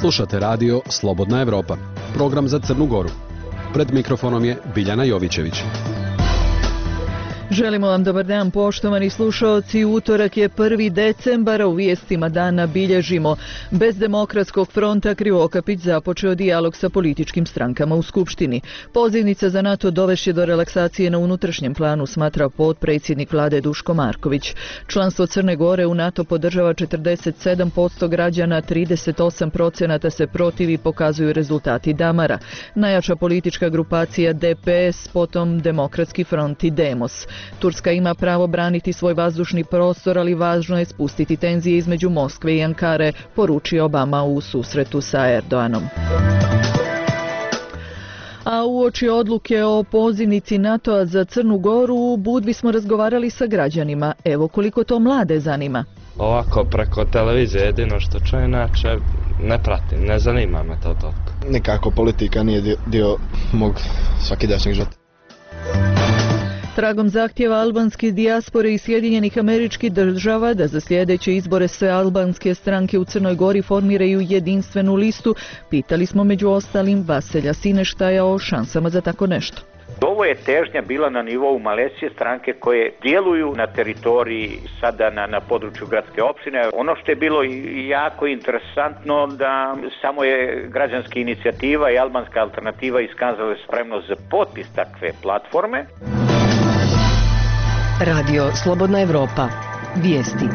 Slušate radio Slobodna Evropa, program za Crnu Goru. Pred mikrofonom je Biljana Jovićević. Želimo vam dobar dan, poštovani slušaoci. Utorak je 1. decembar, a u vijestima dana bilježimo: bez Demokratskog fronta Krivokapić započeo dijalog sa političkim strankama u Skupštini. Pozivnica za NATO dovešće do relaksacije na unutrašnjem planu, smatra potpredsjednik vlade Duško Marković. Članstvo Crne Gore u NATO podržava 47% građana, 38% se protivi, pokazuju rezultati Damara. Najjača politička grupacija DPS, potom Demokratski front i Demos. Turska ima pravo braniti svoj vazdušni prostor, ali važno je spustiti tenzije između Moskve i Ankare, poručio Obama u susretu sa Erdoganom. A uoči odluke o pozivnici NATO-a za Crnu Goru, u Budvi smo razgovarali sa građanima. Evo koliko to mlade zanima. Ovako preko televizije jedino što čujem, inače ne pratim, ne zanima me to toliko. Nikako politika nije dio mog svakidašnjeg života. Tragom zahtjeva albanske dijaspore i Sjedinjenih Američkih Država da za sljedeće izbore sve albanske stranke u Crnoj Gori formiraju jedinstvenu listu, pitali smo među ostalim Vaselja Sineštaja o šansama za tako nešto. Ovo je težnja bila na nivou Malesije, stranke koje djeluju na teritoriji sada na području gradske opštine. Ono što je bilo jako interesantno da samo je građanska inicijativa i albanska alternativa iskazala spremnost za potpis takve platforme. Radio Slobodna Evropa. Vijesti.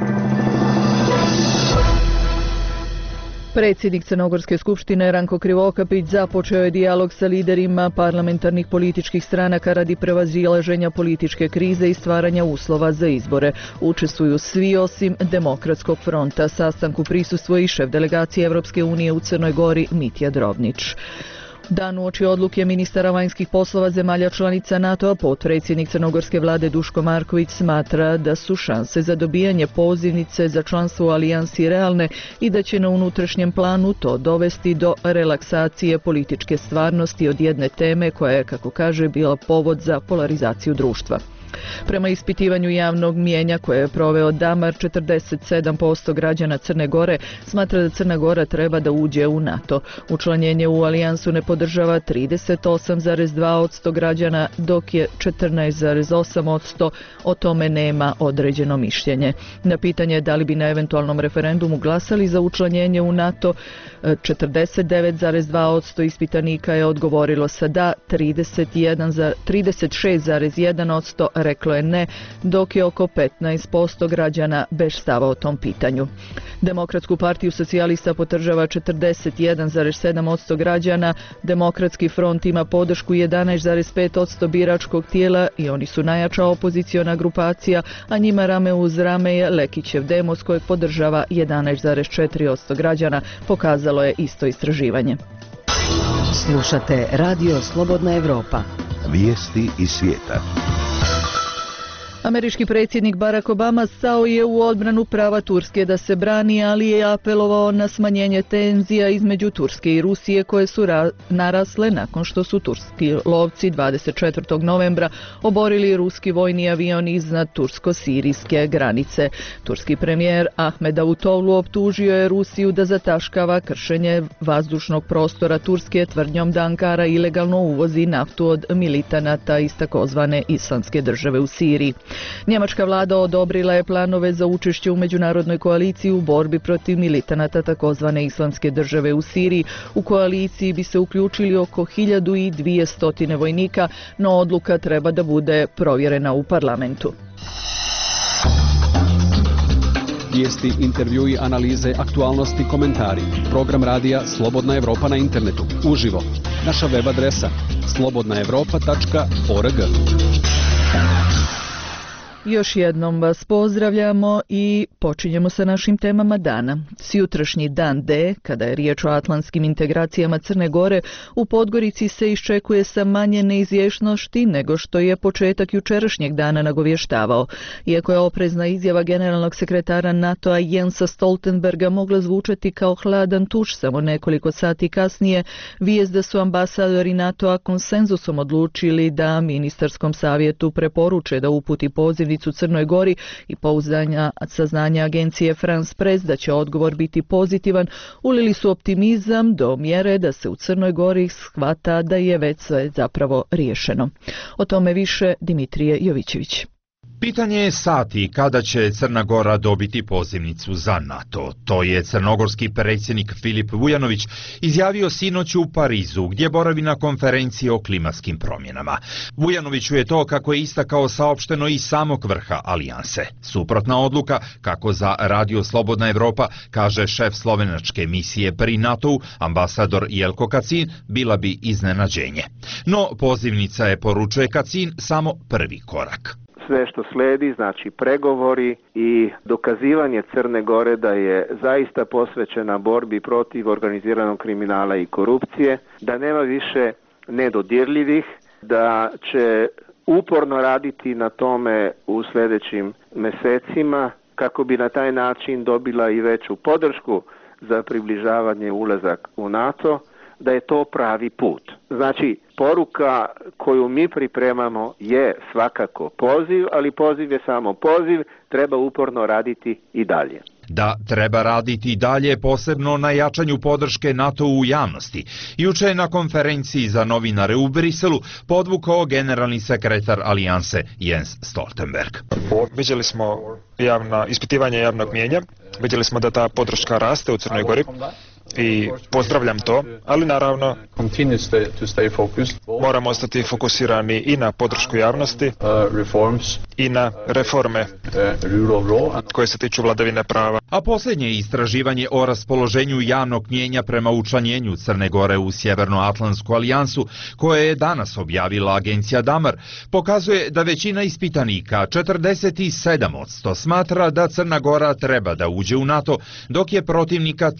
Predsjednik Crnogorske skupštine Ranko Krivokapić započeo je dijalog sa liderima parlamentarnih političkih stranaka radi prevazilaženja političke krize i stvaranja uslova za izbore. Učestvuju svi osim Demokratskog fronta. Sastanku prisustvuje i šef delegacije Evropske unije u Crnoj Gori Mitja Drobnić. Dan uoči odluke ministara vanjskih poslova zemalja članica NATO-a, potpredsjednik crnogorske vlade Duško Marković smatra da su šanse za dobijanje pozivnice za članstvo u alijansi realne i da će na unutrašnjem planu to dovesti do relaksacije političke stvarnosti od jedne teme koja je, kako kaže, bila povod za polarizaciju društva. Prema ispitivanju javnog mijenja koje je proveo Damar, 47% građana Crne Gore smatra da Crna Gora treba da uđe u NATO. Učlanjenje u alijansu ne podržava 38,2% građana, dok je 14,8% o tome nema određeno mišljenje. Na pitanje da li bi na eventualnom referendumu glasali za učlanjenje u NATO, 49,2% ispitanika je odgovorilo sa da, 36,1% reklo je ne, dok je oko 15% građana bez stava o tom pitanju. Demokratsku partiju socijalista podržava 41,7% građana, Demokratski front ima podršku 11,5% biračkog tijela i oni su najjača opoziciona grupacija, a njima rame uz rame je Lekićev Demos kojeg podržava 11,4% građana, pokazalo je isto istraživanje. Slušate Radio Slobodna Evropa. Vijesti iz svijeta. Američki predsjednik Barack Obama stao je u odbranu prava Turske da se brani, ali je apelovao na smanjenje tenzija između Turske i Rusije koje su narasle nakon što su turski lovci 24. novembra oborili ruski vojni avion iznad tursko-sirijske granice. Turski premijer Ahmed Davutoğlu optužio je Rusiju da zataškava kršenje vazdušnog prostora Turske tvrdnjom da Ankara ilegalno uvozi naftu od militanata iz takozvane Islamske države u Siriji. Njemačka vlada odobrila je planove za učešće u međunarodnoj koaliciji u borbi protiv militanata takozvane Islamske države u Siriji. U koaliciji bi se uključili oko 1200 vojnika, no odluka treba da bude provjerena u parlamentu. Vijesti, intervjui, analize, aktualnosti, komentari. Program radija Slobodna Evropa na internetu. Uživo. Naša web adresa slobodnaevropa.org. Još jednom vas pozdravljamo i počinjemo sa našim temama dana. Sjutrašnji dan D, kada je riječ o atlantskim integracijama Crne Gore, u Podgorici se iščekuje sa manje neizvjesnosti nego što je početak jučerašnjeg dana nagovještavao. Iako je oprezna izjava generalnog sekretara NATO-a Jensa Stoltenberga mogla zvučati kao hladan tuš samo nekoliko sati kasnije, vijest da su ambasadori NATO-a konsenzusom odlučili da ministarskom savjetu preporuče da uputi poziv pozivnicu Crnoj Gori i pouzdanja saznanja agencije France Press da će odgovor biti pozitivan, ulili su optimizam do mjere da se u Crnoj Gori shvata da je već sve zapravo riješeno. O tome više Dimitrije Jovićević. Pitanje je sati kada će Crna Gora dobiti pozivnicu za NATO. To je crnogorski predsjednik Filip Vujanović izjavio sinoć u Parizu, gdje boravi na konferenciji o klimatskim promjenama. Vujanoviću je to, kako je istakao, saopšteno iz samog vrha alijanse. Suprotna odluka, kako za Radio Slobodna Evropa kaže šef slovenačke misije pri NATO-u, ambasador Jelko Kacin, bila bi iznenađenje. No, pozivnica je, poručuje Kacin, samo prvi korak. Sve što sledi, znači pregovori i dokazivanje Crne Gore da je zaista posvećena borbi protiv organiziranog kriminala i korupcije, da nema više nedodirljivih, da će uporno raditi na tome u sljedećim mjesecima kako bi na taj način dobila i veću podršku za približavanje ulazak u NATO, da je to pravi put. Znači, poruka koju mi pripremamo je svakako poziv, ali poziv je samo poziv, treba uporno raditi i dalje. Da treba raditi dalje, posebno na jačanju podrške NATO u javnosti. Juče je na konferenciji za novinare u Briselu podvukao generalni sekretar alijanse Jens Stoltenberg. Vidjeli smo ispitivanje javnog mnijenja, vidjeli smo da ta podrška raste u Crnoj Gori i pozdravljam to, ali naravno moramo ostati fokusirani i na podršku javnosti i na reforme koje se tiču vladavine prava. A posljednje istraživanje o raspoloženju javnog mnijenja prema učlanjenju Crne Gore u Sjevernoatlantsku alijansu, koje je danas objavila agencija Damar, pokazuje da većina ispitanika, 47%, smatra da Crna Gora treba da uđe u NATO, dok je protivnika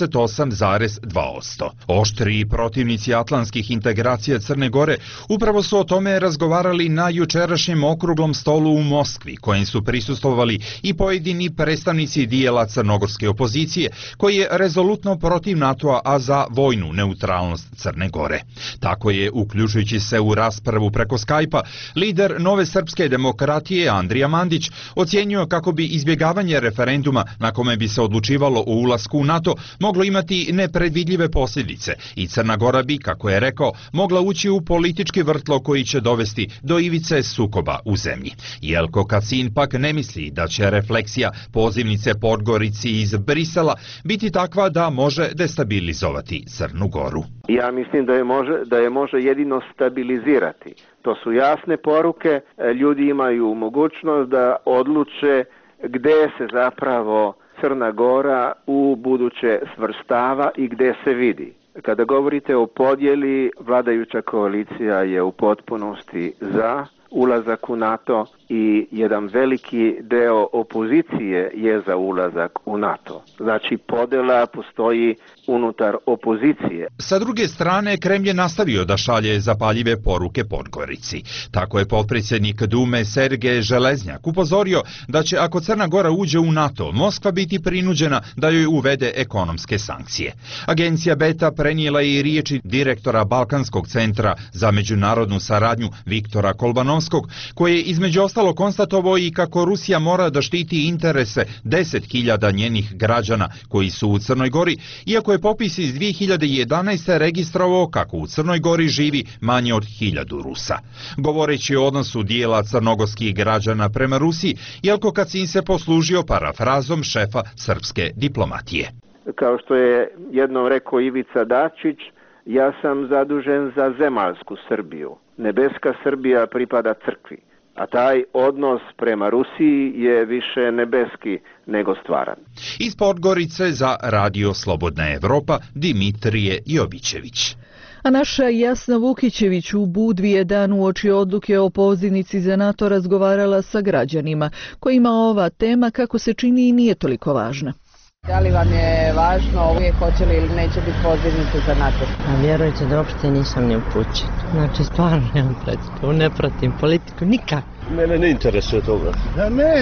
38,2%. Oštri protivnici atlantskih integracija Crne Gore upravo su o tome razgovarali na jučerašnjem okruglom stolu u Moskvi, kojem su prisustvovali i pojedini predstavnici dijela crnogorske opozicije, koji je rezolutno protiv NATO-a, a za vojnu neutralnost Crne Gore. Tako je, uključujući se u raspravu preko Skype-a, lider Nove srpske demokratije Andrija Mandić ocjenjuje kako bi izbjegavanje referenduma na kome bi se odlučivalo o ulasku u NATO moglo imati nepredvidljive posljedice i Crna Gora bi, kako je rekao, mogla ući u politički vrtlo koji će dovesti do ivice sukoba u zemlji. Jelko Kacin pak ne misli da će refleksija pozivnice Podgorici iz Brisela biti takva da može destabilizovati Crnu Goru. Ja mislim da je može jedino stabilizirati. To su jasne poruke, ljudi imaju mogućnost da odluče gdje se zapravo Crna Gora u buduće svrstava i gdje se vidi. Kada govorite o podjeli, vladajuća koalicija je u potpunosti za ulazak u NATO i jedan veliki deo opozicije je za ulazak u NATO. Znači, podjela postoji unutar opozicije. Sa druge strane, Kremlj je nastavio da šalje zapaljive poruke Podgorici. Tako je potpredsjednik Dume Sergej Železnjak upozorio da će, ako Crna Gora uđe u NATO, Moskva biti prinuđena da joj uvede ekonomske sankcije. Agencija Beta prenijela je i riječi direktora Balkanskog centra za međunarodnu saradnju Viktora Kolbanovskog, koji je između ostalo konstatovao i kako Rusija mora da štiti interese 10.000 njenih građana koji su u Crnoj Gori, iako je popis iz 2011. registrovao kako u Crnoj Gori živi manje od 1000 Rusa. Govoreći o odnosu dijela crnogorskih građana prema Rusiji, Jelko Kacin se poslužio parafrazom šefa srpske diplomatije. Kao što je jednom rekao Ivica Dačić, ja sam zadužen za zemaljsku Srbiju. Nebeska Srbija pripada crkvi, a taj odnos prema Rusiji je više nebeski nego stvaran. Iz Podgorice za Radio Slobodna Evropa, Dimitrije Jovićević. A naša Jasna Vukićević u Budvi je dan uoči odluke o pozivnici za NATO razgovarala sa građanima, kojima ova tema, kako se čini, i nije toliko važna. Da li vam je važno uvijek hoće li ili neće biti pozivnice za NATO? A vjerujte da uopšte nisam ni upućen. Znači stvarno nemam predstavu, ne pratim politiku nikak. Mene ne interesuje toga. Da mene?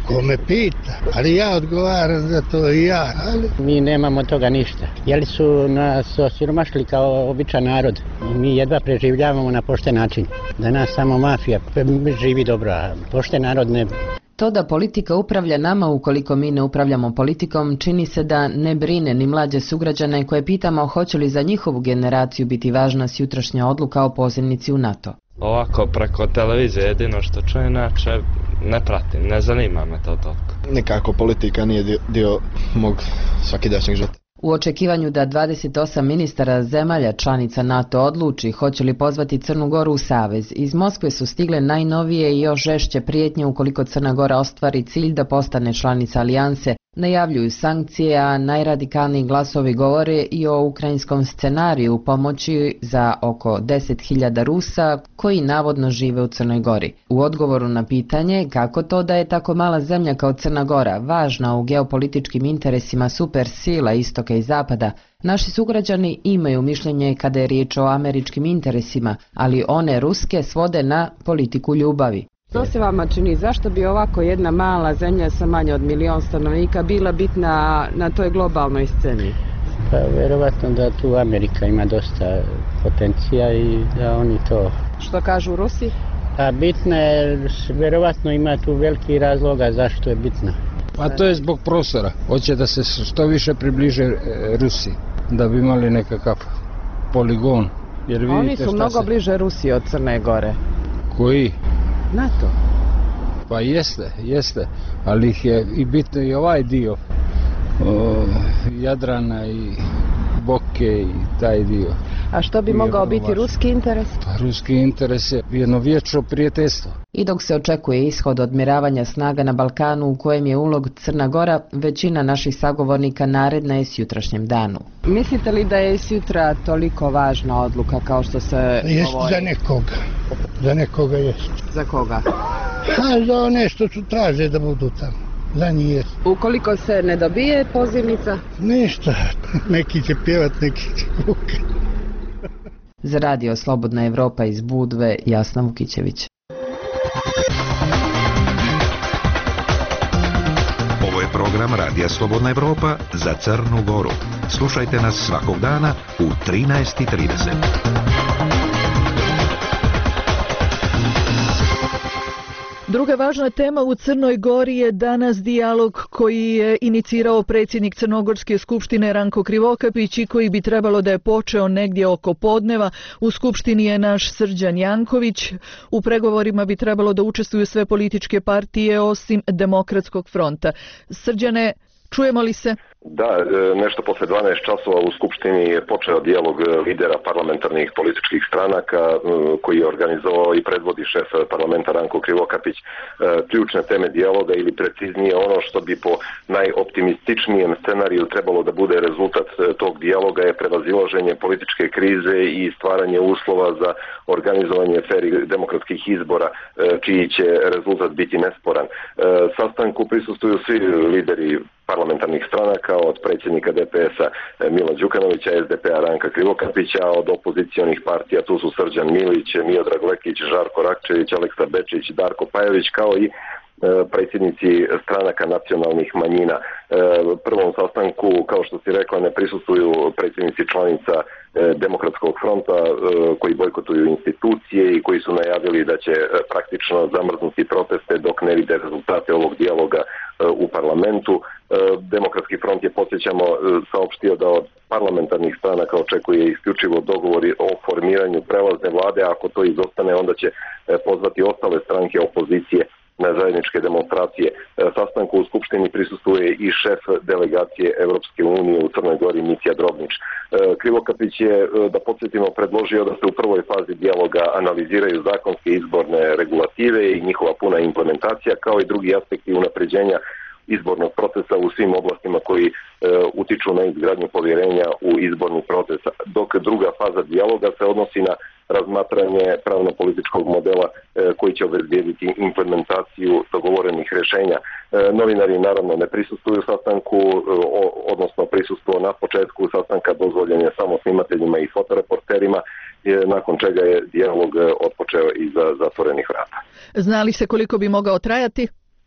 Ko me pita, ali ja odgovaram za to i ja. Mi nemamo toga ništa. Jeli su nas osiromašili kao običan narod. Mi jedva preživljavamo na pošten način. Da nas samo mafija živi dobro, a pošten narod ne. To da politika upravlja nama ukoliko mi ne upravljamo politikom čini se da ne brine ni mlađe sugrađane koje pitamo hoće li za njihovu generaciju biti važna sutrašnja odluka o pozivnici u NATO. Ovako preko televizije jedino što čujem, inače ne pratim, ne zanima me to toliko. Nekako politika nije dio mog svakidašnjeg života. U očekivanju da 28 ministara zemalja članica NATO odluči hoće li pozvati Crnu Goru u savez, iz Moskve su stigle najnovije i još žešće prijetnje ukoliko Crna Gora ostvari cilj da postane članica alijanse. Najavljuju sankcije, a najradikalniji glasovi govore i o ukrajinskom scenariju pomoći za oko 10.000 Rusa koji navodno žive u Crnoj Gori. U odgovoru na pitanje kako to da je tako mala zemlja kao Crna Gora važna u geopolitičkim interesima supersila istoka i zapada, naši sugrađani imaju mišljenje kada je riječ o američkim interesima, ali one ruske svode na politiku ljubavi. Što se vama čini, zašto bi ovako jedna mala zemlja sa manje od 1 milion stanovnika bila bitna na toj globalnoj sceni? Pa vjerovatno da tu Amerika ima dosta potencija i da oni to... Što kažu Rusi? Pa bitna je, vjerovatno ima tu veliki razloga zašto je bitna. Pa to je zbog prostora. Hoće da se što više približe Rusiji, da bi imali nekakav poligon. Jer oni su mnogo bliže Rusiji od Crne Gore. Koji? NATO. Pa jeste, ali ih je i bitno i ovaj dio Jadrana i Boke i taj dio. A što bi mogao biti ruski interes? Pa ruski interes je jedno vječno prijateljstvo. I dok se očekuje ishod odmiravanja snaga na Balkanu u kojem je ulog Crna Gora, većina naših sagovornika naredna je s jutrašnjem danu. Mislite li da je sutra toliko važna odluka kao što se jest govori? Za nekoga jest. Za koga? Za one što su traže da budu tamo. Za njih jest. Ukoliko se ne dobije pozivnica? Ništa. Neki će pjevat, neki će kukat. Za Radio Slobodna Evropa iz Budve, Jasna Vukićević. Ovo je program Radija Slobodna Evropa za Crnu Goru. Slušajte nas svakog dana u 13:30. Druga važna tema u Crnoj Gori je danas dijalog koji je inicirao predsjednik Crnogorske skupštine Ranko Krivokapić i koji bi trebalo da je počeo negdje oko podneva. U skupštini je naš Srđan Janković. U pregovorima bi trebalo da učestvuju sve političke partije osim Demokratskog fronta. Srđane, čujemo li se? Da, nešto posle 12 časova u Skupštini je počeo dijalog lidera parlamentarnih političkih stranaka koji je organizovao i predvodi šef parlamenta Ranko Krivokapić. Ključne teme dijaloga ili preciznije ono što bi po najoptimističnijem scenariju trebalo da bude rezultat tog dijaloga je prevazilaženje političke krize i stvaranje uslova za organizovanje fer i demokratskih izbora čiji će rezultat biti nesporan. Sastanku prisustvuju svi lideri parlamentarnih stranaka, od predsjednika DPS-a Mila Đukanovića, SDP-a Ranka Krivokapića, od opozicionih partija tu su Srđan Milić, Miodrag Lekić, Žarko Rakčević, Aleksa Bečić, Darko Pajović, kao i predsjednici stranaka nacionalnih manjina. Prvom sastanku, kao što si rekla, ne prisustvuju predsjednici članica Demokratskog fronta koji bojkotuju institucije i koji su najavili da će praktično zamrznuti proteste dok ne vide rezultate ovog dijaloga u parlamentu. Demokratski front je, podsjećamo, saopštio da od parlamentarnih stranaka očekuje isključivo dogovor o formiranju prelazne vlade, a ako to izostane onda će pozvati ostale stranke opozicije na zajedničke demonstracije. Sastanku u Skupštini prisustvuje i šef delegacije Europske unije u Crnoj Gori Mitja Drobnić. Krivokapić je, da podsjetimo, predložio da se u prvoj fazi dijaloga analiziraju zakonske izborne regulative i njihova puna implementacija, kao i drugi aspekti unapređenja izbornog procesa u svim oblastima koji utiču na izgradnju povjerenja u izborni proces. Dok druga faza dijaloga se odnosi na razmatranje pravno-političkog modela koji će obezbijediti implementaciju dogovorenih rješenja. Novinari naravno ne prisustvuju sastanku, odnosno prisustvo na početku sastanka dozvoljen je samo snimateljima i fotoreporterima, nakon čega je dijalog otpočeo iza zatvorenih vrata. Zna li se koliko bi mogao trajati?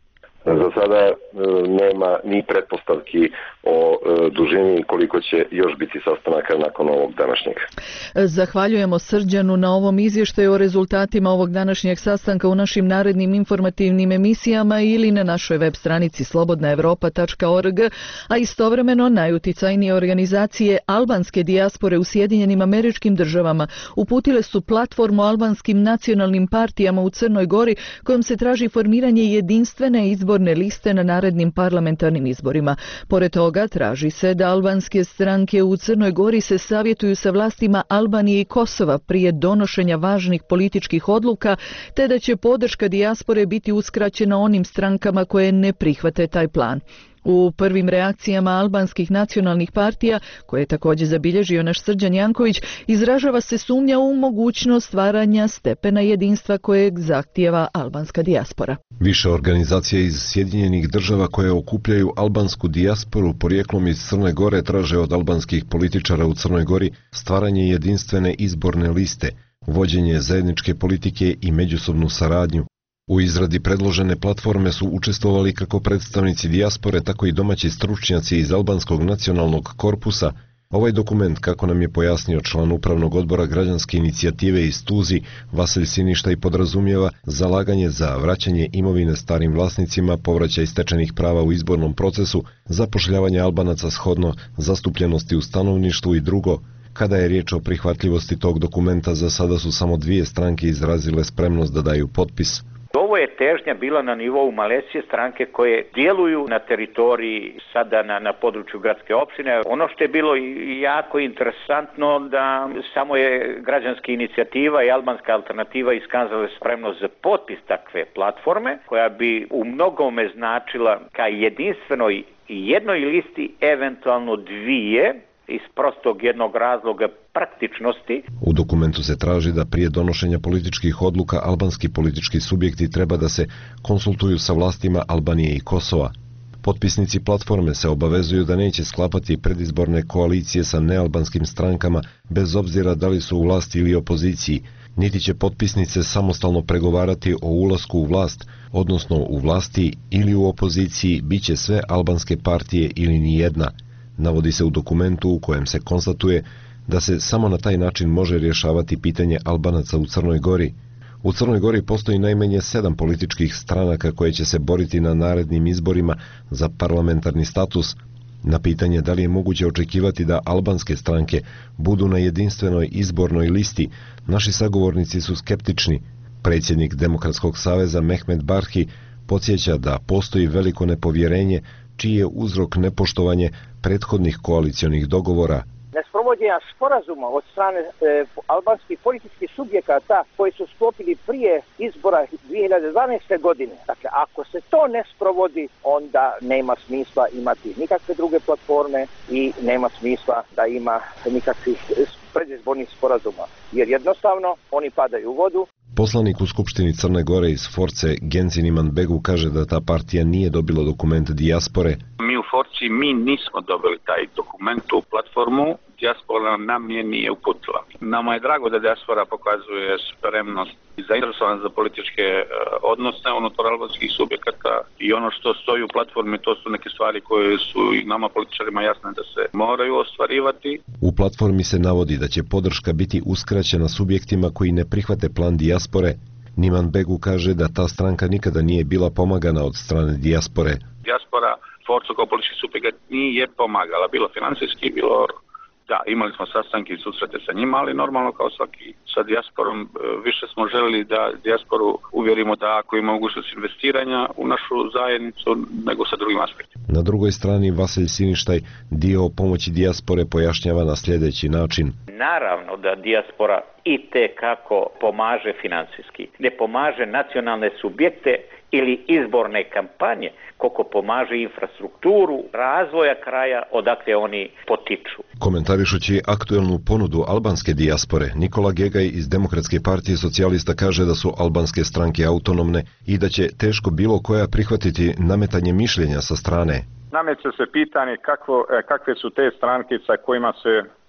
Za sada nema ni pretpostavki o dužini koliko će još biti sastanaka nakon ovog današnjeg. Zahvaljujemo Srđanu na ovom izvještaju o rezultatima ovog današnjeg sastanka u našim narednim informativnim emisijama ili na našoj web stranici slobodnaevropa.org, a istovremeno najuticajnije organizacije albanske dijaspore u Sjedinjenim Američkim Državama uputile su platformu albanskim nacionalnim partijama u Crnoj Gori kojom se traži formiranje jedinstvene izborne liste na narednim parlamentarnim izborima. Pored toga traži se da albanske stranke u Crnoj Gori se savjetuju sa vlastima Albanije i Kosova prije donošenja važnih političkih odluka, te da će podrška dijaspore biti uskraćena onim strankama koje ne prihvate taj plan. U prvim reakcijama albanskih nacionalnih partija, koje je također zabilježio naš Srđan Janković, izražava se sumnja u mogućnost stvaranja stepena jedinstva kojeg zahtijeva albanska dijaspora. Više organizacija iz Sjedinjenih Država koje okupljaju albansku dijasporu porijeklom iz Crne Gore traže od albanskih političara u Crnoj Gori stvaranje jedinstvene izborne liste, vođenje zajedničke politike i međusobnu saradnju. U izradi predložene platforme su učestvovali kako predstavnici dijaspore, tako i domaći stručnjaci iz albanskog nacionalnog korpusa. Ovaj dokument, kako nam je pojasnio član upravnog odbora građanske inicijative iz Tuzi, Vasilj Siništaj, podrazumijeva zalaganje za vraćanje imovine starim vlasnicima, povraćaj stečenih prava u izbornom procesu, zapošljavanje Albanaca shodno zastupljenosti u stanovništvu i drugo. Kada je riječ o prihvatljivosti tog dokumenta, za sada su samo dvije stranke izrazile spremnost da daju potpis. Ovo je težnja bila na nivou Malezije, stranke koje djeluju na teritoriji sada na području gradske opštine. Ono što je bilo jako interesantno da samo je građanska inicijativa i albanska alternativa iskazala spremnost za potpis takve platforme, koja bi u mnogome značila ka jedinstvenoj jednoj listi, eventualno dvije, iz prostog jednog razloga praktičnosti. U dokumentu se traži da prije donošenja političkih odluka albanski politički subjekti treba da se konsultuju sa vlastima Albanije i Kosova. Potpisnici platforme se obavezuju da neće sklapati predizborne koalicije sa nealbanskim strankama bez obzira da li su u vlasti ili opoziciji, niti će potpisnice samostalno pregovarati o ulasku u vlast, odnosno u vlasti ili u opoziciji biće sve albanske partije ili nijedna. Navodi se u dokumentu u kojem se konstatuje da se samo na taj način može rješavati pitanje Albanaca u Crnoj Gori. U Crnoj Gori postoji najmanje 7 političkih stranaka koje će se boriti na narednim izborima za parlamentarni status. Na pitanje da li je moguće očekivati da albanske stranke budu na jedinstvenoj izbornoj listi, naši sagovornici su skeptični. Predsjednik Demokratskog saveza Mehmet Barhi podsjeća da postoji veliko nepovjerenje čiji je uzrok nepoštovanje prethodnih koalicionih dogovora. Nesprovođenja sporazuma od strane albanskih političkih subjekata koji su sklopili prije izbora 2012. godine. Dakle, ako se to ne sprovodi, onda nema smisla imati nikakve druge platforme i nema smisla da ima nikakvih predizbornih sporazuma, jer jednostavno oni padaju u vodu. Poslanik u Skupštini Crne Gore iz Force Genzin Imanbegu kaže da ta partija nije dobila dokument dijaspore. Mi u Forci nismo dobili taj dokument, tu platformu, dijaspora nam je nije uputila. Nama je drago da dijaspora pokazuje spremnost i zainteresovanost za političke odnose unutar albanskih subjekata i ono što stoji u platformi, to su neke stvari koje su i nama političarima jasne da se moraju ostvarivati. U platformi se navodi da će podrška biti uskraćena subjektima koji ne prihvate plan dijaspore. Nimanbegu kaže da ta stranka nikada nije bila pomagana od strane dijaspore. Dijaspora Forcu kao politički subjekat nije pomagala, bilo financijski, bilo... Da, imali smo sastanke i susrete sa njima, ali normalno kao svaki sa dijasporom više smo želeli da dijasporu uvjerimo da ako ima mogućnost investiranja u našu zajednicu nego sa drugim aspektima. Na drugoj strani Vasilj Siništaj dio o pomoći dijaspore pojašnjava na sljedeći način. Naravno da dijaspora i te kako pomaže financijski. Ne pomaže nacionalne subjekte ili izborne kampanje, koliko pomaže infrastrukturu razvoja kraja odakle oni potiču. Komentarišući aktuelnu ponudu albanske dijaspore, Nikola Gegaj iz Demokratske partije socijalista kaže da su albanske stranke autonomne i da će teško bilo koja prihvatiti nametanje mišljenja sa strane. Nameće se pitanje kakve su te stranke sa kojima se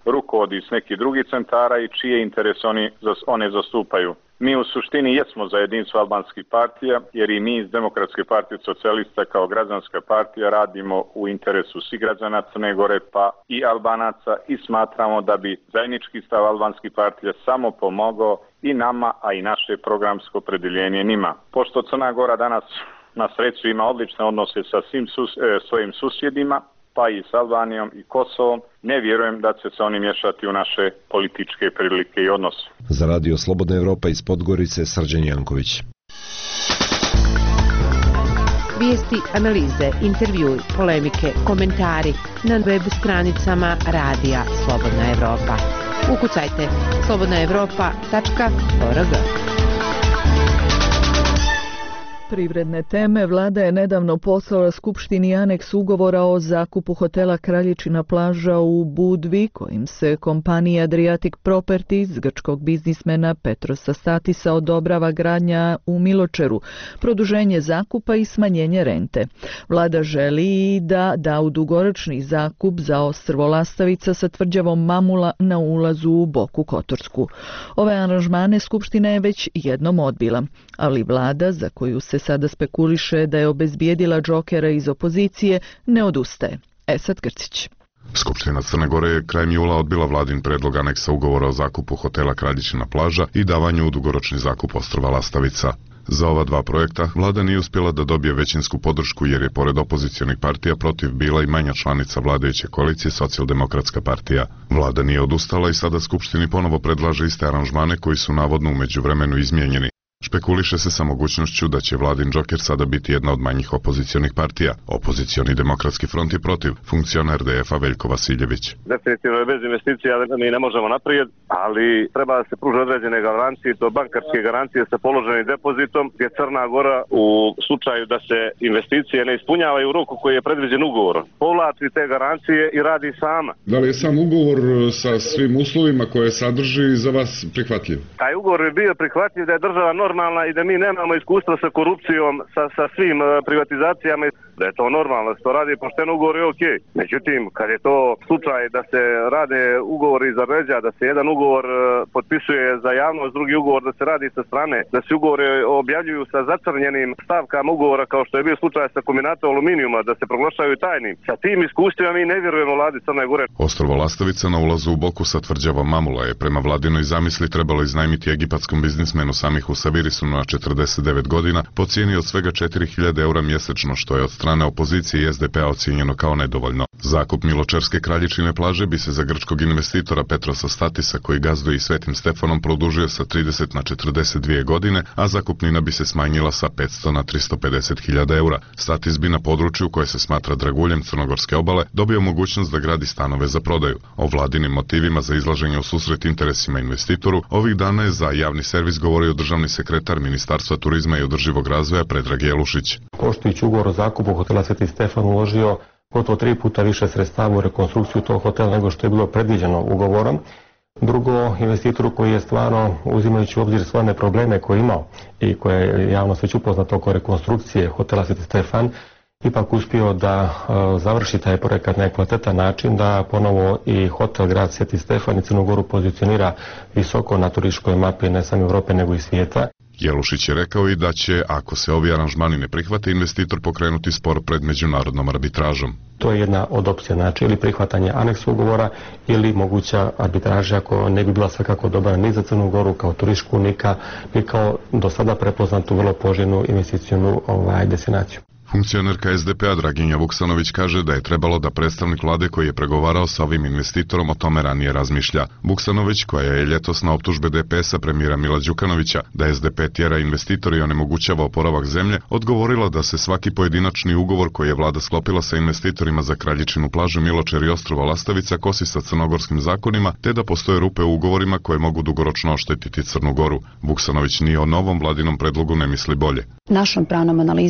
rukovodi s nekih drugih centara i čije interese one zastupaju. Mi u suštini jesmo za jedinstvo albanskih partija, jer i mi iz Demokratske partije socijalista kao građanska partija radimo u interesu svih građana Crne Gore pa i Albanaca i smatramo da bi zajednički stav albanskih partija samo pomogao i nama, a i naše programsko opredjeljenje njima. Pošto Crna Gora danas na sreću ima odlične odnose sa svim svojim susjedima, pa i s Albanijom i Kosovom, ne vjerujem da će se oni miješati u naše političke prilike i odnose. Za Radio Slobodna Evropa iz Podgorice, Srđan Janković. Vijesti, analize, intervjui, polemike, komentari na web stranicama Radija Slobodna Evropa. Ukucajte slobodnaevropa.org. Privredne teme. Vlada je nedavno poslala Skupštini aneks ugovora o zakupu hotela Kraljičina plaža u Budvi, kojim se kompanija Adriatic Properties grčkog biznismena Petrosa Statisa odobrava gradnja u Miločeru, produženje zakupa i smanjenje rente. Vlada želi i da u dugoročni zakup za ostrvo Lastavica sa tvrđavom Mamula na ulazu u Boku Kotorsku. Ove aranžmane Skupština je već jednom odbila, ali vlada, za koju se sada spekuliše da je obezbijedila džokera iz opozicije, ne odustaje. Esad Grcić. Skupština Crne Gore je krajem jula odbila vladin predlog aneksa ugovora o zakupu hotela Kraljičina plaža i davanju u dugoročni zakup ostrva Lastavica. Za ova dva projekta vlada nije uspjela da dobije većinsku podršku jer je pored opozicionih partija protiv bila i manja članica vladajuće koalicije Socijaldemokratska partija. Vlada nije odustala i sada Skupštini ponovo predlaže iste aranžmane koji su navodno u međuvremenu izmijenjeni. Špekuliše se sa mogućnošću da će vladin džoker sada biti jedna od manjih opozicionih partija. Opozicioni demokratski front je protiv, funkcioner RDF-a Veljko Vasiljević. Definitivno je bez investicija mi ne možemo naprijed, ali treba da se pruže određene garancije, to bankarske garancije sa položenim depozitom, gdje Crna Gora u slučaju da se investicije ne ispunjavaju u roku koji je predviđen ugovorom, povlači te garancije i radi sama. Da li je sam ugovor sa svim uslovima koje sadrži za vas prihvatljiv? Taj ugovor je bio prihvatljiv da je država normalna i da mi nemamo iskustva sa korupcijom, sa svim privatizacijama, da je to normalno, da se to radi pošteno, ugovor je okej. Međutim, kad je to slučaj da se rade ugovori iza leđa, da se jedan ugovor potpisuje za javnost, drugi ugovor da se radi sa strane, da se ugovori objavljuju sa zacrnjenim stavkama ugovora kao što je bio slučaj sa kombinatom aluminijuma, da se proglašavaju tajnim. Sa tim iskustvima mi ne vjerujemo vladi Crne Gore. Ostrvo Lastavica na ulazu u Boku sa tvrđavom Mamula je prema vladinoj zamisli trebalo iznajmiti egipatskom biznismenu Samihu Savirisu na 49 godina po cijeni od svega 4.000 eura mjesečno, što je od strane opozicije i SDP-a ocijenjeno kao nedovoljno. Zakup Miločerske Kraljičine plaže bi se za grčkog investitora Petrosa Statisa, koji gazduje i Svetim Stefanom, produžio sa 30 na 42 godine, a zakupnina bi se smanjila sa 500 na 350.000 eura. Statis bi na području koje se smatra draguljem Crnogorske obale dobio mogućnost da gradi stanove za prodaju. O vladinim motivima za izlaženje u susret interesima investitoru ovih dana je za javni servis govorio državni sekretar Ministarstva turizma i održivog razvoja Predrag Jelušić. Poštujući ugovor o zakupu hotela Sveti Stefan uložio gotovo 3 puta više sredstava u rekonstrukciju tog hotela nego što je bilo predviđeno ugovorom. Drugo, investitoru koji je stvarno, uzimajući u obzir stvarne probleme koje je imao i koje je javnost već upoznato oko rekonstrukcije hotela Sveti Stefan, ipak uspio da završi taj projekat na kvalitetan način, da ponovo i hotel grad Sveti Stefan i Crnu Goru pozicionira visoko na turističkoj mapi ne samo Evrope nego i svijeta. Jelušić je rekao i da će, ako se ovi aranžmani ne prihvate, investitor pokrenuti spor pred međunarodnom arbitražom. To je jedna od opcija, znači ili prihvatanje aneksa ugovora ili moguća arbitraža ako ne bi bila svakako dobra ni za Crnu Goru kao turističku ni kao do sada prepoznatu vrlo poželjnu investicionu destinaciju. Funkcionerka SDP-a Draginja Vuksanović kaže da je trebalo da predstavnik vlade koji je pregovarao sa ovim investitorom o tome ranije razmišlja. Vuksanović, koja je ljetos na optužbe DPS-a premijera Mila Đukanovića da SDP tjera investitor i onemogućava oporavak zemlje, odgovorila da se svaki pojedinačni ugovor koji je vlada sklopila sa investitorima za Kraljičinu plažu, Miločer i ostrvo Lastavica kosi sa crnogorskim zakonima, te da postoje rupe u ugovorima koje mogu dugoročno oštetiti Crnu Goru. Vuksanović ni o novom vladinom predlogu ne misli bolje. Našom pravnom analizom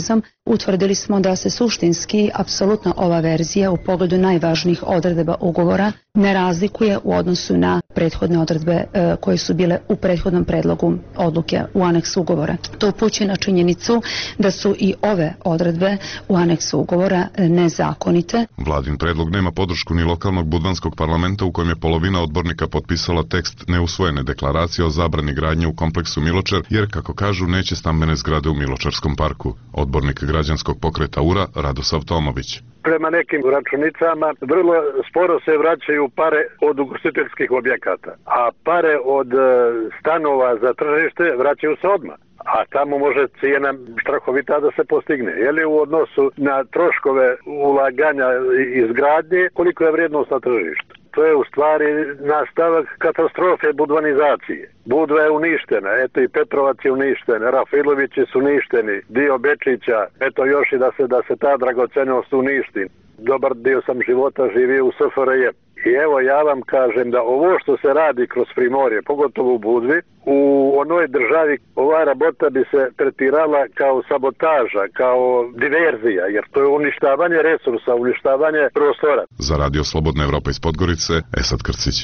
Utvrdili smo da se suštinski apsolutno ova verzija u pogledu najvažnijih odredaba ugovora ne razlikuje u odnosu na prethodne odredbe koje su bile u prethodnom predlogu odluke u aneksu ugovora. To upućuje na činjenicu da su i ove odredbe u aneksu ugovora nezakonite. Vladin predlog nema podršku ni lokalnog budvanskog parlamenta u kojem je polovina odbornika potpisala tekst neusvojene deklaracije o zabrani gradnje u kompleksu Miločar, jer, kako kažu, neće stambene zgrade u Miločarskom parku. Odbornik građanskog pokreta URA Radosav Tomović. Prema nekim računicama vrlo sporo se vraćaju pare od ugostiteljskih objekata, a pare od stanova za tržište vraćaju se odmah. A tamo može cijena strahovita da se postigne. Je li u odnosu na troškove ulaganja izgradnje, koliko je vrijednost na tržištu? To je u stvari nastavak katastrofe budvanizacije. Budva je uništena, eto i Petrovac je uništen, Rafilovići su uništeni, dio Bečića, eto još i da se ta dragocenost uništi. Dobar dio sam života živio u SFRJ. I evo ja vam kažem da ovo što se radi kroz Primorje, pogotovo u Budvi, u onoj državi ova rabota bi se tretirala kao sabotaža, kao diverzija, jer to je uništavanje resursa, uništavanje prostora. Za Radio Slobodna Evropa iz Podgorice, Esad Krcić.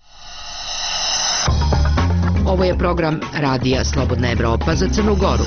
Ovo je program Radija Slobodna Evropa za Crnu Goru.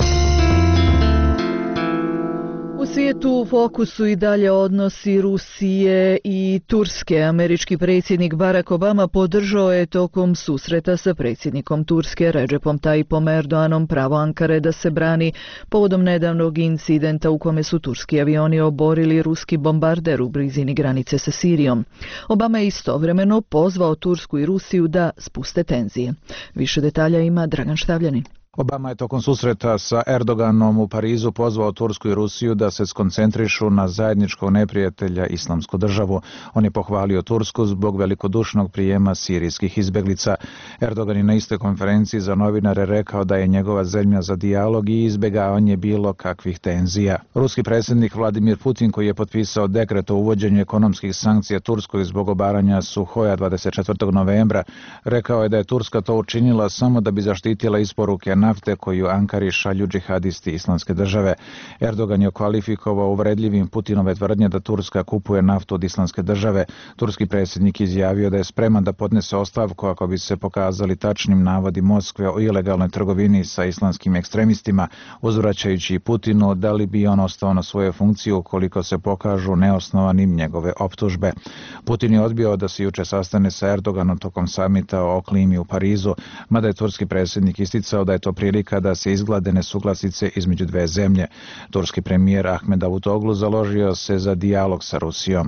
U svijetu u fokusu i dalje odnosi Rusije i Turske. Američki predsjednik Barack Obama podržao je tokom susreta sa predsjednikom Turske Recepom Tayyipom Erdoganom pravo Ankare da se brani povodom nedavnog incidenta u kome su turski avioni oborili ruski bombarder u blizini granice sa Sirijom. Obama je istovremeno pozvao Tursku i Rusiju da spuste tenzije. Više detalja ima Dragan Štavljanin. Obama je tokom susreta sa Erdoganom u Parizu pozvao Tursku i Rusiju da se skoncentrišu na zajedničkog neprijatelja Islamsku državu. On je pohvalio Tursku zbog velikodušnog prijema sirijskih izbeglica. Erdogan je na istoj konferenciji za novinare rekao da je njegova zemlja za dijalog i izbjegavanje bilo kakvih tenzija. Ruski predsjednik Vladimir Putin, koji je potpisao dekret o uvođenju ekonomskih sankcija Turskoj zbog obaranja Suhoja 24. novembra, rekao je da je Turska to učinila samo da bi zaštitila isporuke nafte koju Ankari šalju džihadisti Islamske države. Erdogan je kvalifikovao uvredljivim Putinove tvrdnje da Turska kupuje naftu od Islamske države. Turski predsjednik izjavio da je spreman da podnese ostavku ako bi se pokazali tačnim navodi Moskve o ilegalnoj trgovini sa islamskim ekstremistima, uzvraćajući Putinu da li bi on ostao na svoje funkcije ukoliko se pokažu neosnovanim njegove optužbe. Putin je odbio da se juče sastane sa Erdoganom tokom samita o klimi u Parizu, mada je turski predsjednik isticao da je to prilika da se izglade nesuglasice između dve zemlje. Turski premijer Ahmed Davutoglu založio se za dijalog sa Rusijom.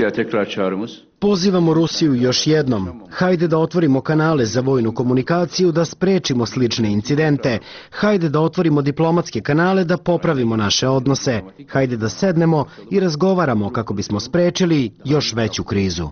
Pozivamo Rusiju još jednom. Hajde da otvorimo kanale za vojnu komunikaciju, da sprečimo slične incidente. Hajde da otvorimo diplomatske kanale, da popravimo naše odnose. Hajde da sednemo i razgovaramo kako bismo sprečili još veću krizu.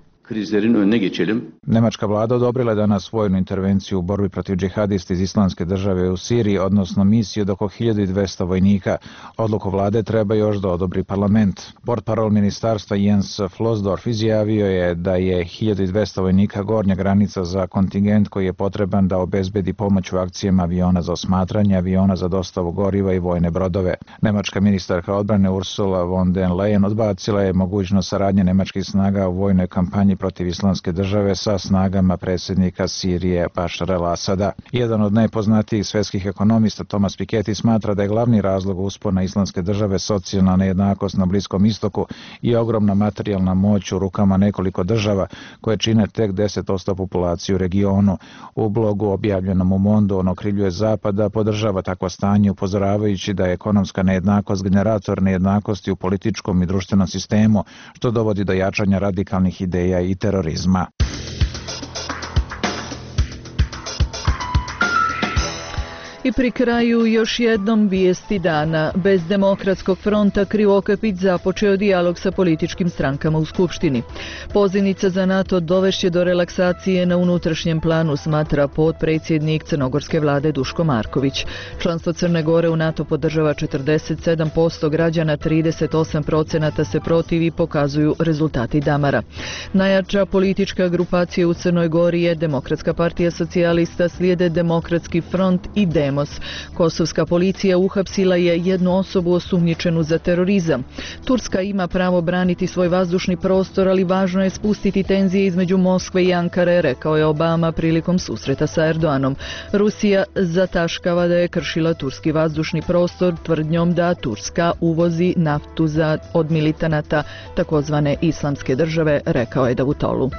Nemačka vlada odobrila je danas vojnu intervenciju u borbi protiv džihadista iz Islamske države u Siriji, odnosno misiju od oko 1200 vojnika. Odluku vlade treba još da odobri parlament. Portparol ministarstva Jens Flosdorf izjavio je da je 1200 vojnika gornja granica za kontingent koji je potreban da obezbedi pomoć u akcijama aviona za osmatranje, aviona za dostavu goriva i vojne brodove. Nemačka ministarka odbrane Ursula von der Leyen odbacila je mogućnost saradnje nemačkih snaga u vojnoj kampanji protiv Islamske države sa snagama predsjednika Sirije Bašara al-Asada. Jedan od najpoznatijih svjetskih ekonomista Thomas Piketty smatra da je glavni razlog uspona Islamske države socijalna nejednakost na Bliskom istoku i ogromna materijalna moć u rukama nekoliko država koje čine tek 10% populacije u regionu. U blogu objavljenom u Mondu on okrivljuje Zapad da podržava takvo stanje, upozoravajući da je ekonomska nejednakost generator nejednakosti u političkom i društvenom sistemu, što dovodi do jačanja radikalnih ideja i terorizma. I pri kraju još jednom vijesti dana. Bez Demokratskog fronta Krivokapić započeo dijalog sa političkim strankama u Skupštini. Pozivnica za NATO dovešće do relaksacije na unutrašnjem planu, smatra potpredsjednik crnogorske vlade Duško Marković. Članstvo Crne Gore u NATO podržava 47% građana, 38% se protivi, pokazuju rezultati Damara. Najjača politička grupacija u Crnoj Gori je Demokratska partija socijalista, slijede Demokratski front i Demo Samos. Kosovska policija uhapsila je jednu osobu osumnjičenu za terorizam. Turska ima pravo braniti svoj vazdušni prostor, ali važno je spustiti tenzije između Moskve i Ankare, rekao je Obama prilikom susreta sa Erdoganom. Rusija zataškava da je kršila turski vazdušni prostor tvrdnjom da Turska uvozi naftu od militanata takozvane Islamske države, rekao je Davutolu.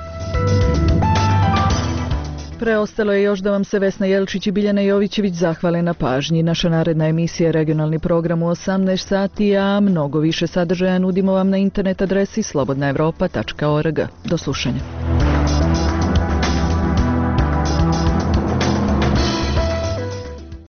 Preostalo je još da vam se Vesna Jelčić i Biljana Jovićević zahvale na pažnji. Naša naredna emisija je regionalni program u 18 sati, a mnogo više sadržaja nudimo vam na internet adresi slobodnaevropa.org. Do slušanja.